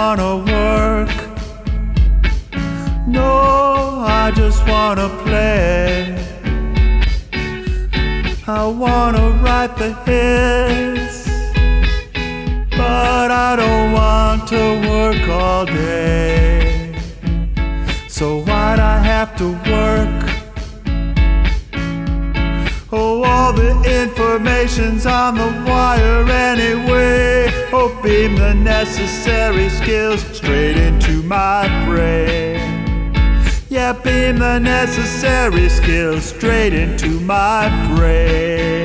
wanna work. No, I just wanna play. I wanna write the hits, but I don't want to work all day. So why'd I have to work? Oh, all the information's on the wire anyway. Oh, beam the necessary skills straight into my brain. Yeah, beam the necessary skills straight into my brain.